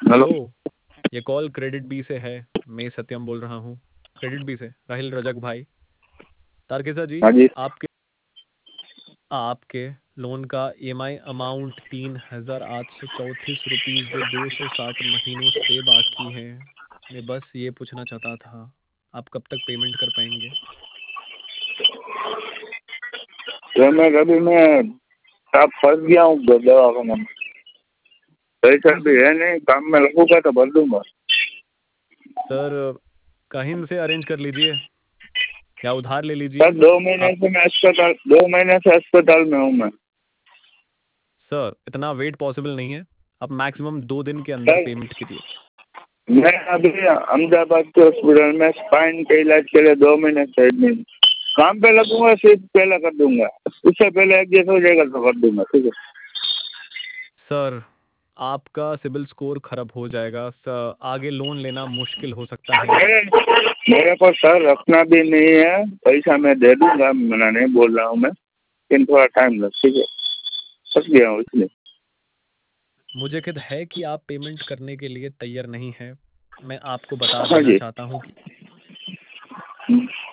Hello. Hello. ये call KreditBee से है। मैं सत्यम बोल रहा हूँ। क्रेडिट बी से राहिल रजक भाई। तारकेसा जी। हाँ जी। आपके आपके लोन का ईएमआई अमाउंट 3,834 रुपीज़ जो 260 महीनों से बाकी है। मैं बस ये पूछना चाहता था, आप कब तक पेमेंट कर पाएंगे? पेमेंट अभी मैं आप फंस गया हूँ दवाखाना में। पैसा क्यों भी सर? है नहीं, काम में लगूंगा तो भर दूंगा। सर, कहीं से अरेंज कर लीजिए या उधार ले सर लीजिए। दो महीने आप से मैं अस्पताल 2 महीने से अस्पताल में हूँ मैं। सर, इतना वेट पॉसिबल नहीं है। आप मैक्सिमम 2 दिन के अंदर सर पेमेंट कीजिए। मैं अभी अहमदाबाद के हॉस्पिटल में स्पाइन के इलाज के लिए 2 महीने से एडमिट हूँ। काम पे लगूंगा सिर्फ पहले कर दूंगा। उससे पहले एडजस्ट हो जाएगा तो कर दूंगा, ठीक है। सर, आपका सिबिल स्कोर खराब हो जाएगा सर, आगे लोन लेना मुश्किल हो सकता है। मेरे मेरे को सर रखना भी नहीं है। पैसा मैं दे दूंगा, मना नहीं बोल रहा हूँ मैं, लेकिन थोड़ा टाइम लग, ठीक है। फंस गया हूँ इसलिए। मुझे खेद है कि आप पेमेंट करने के लिए तैयार नहीं हैं। मैं आपको बता हाँ देना जी। चाहता हूँ कि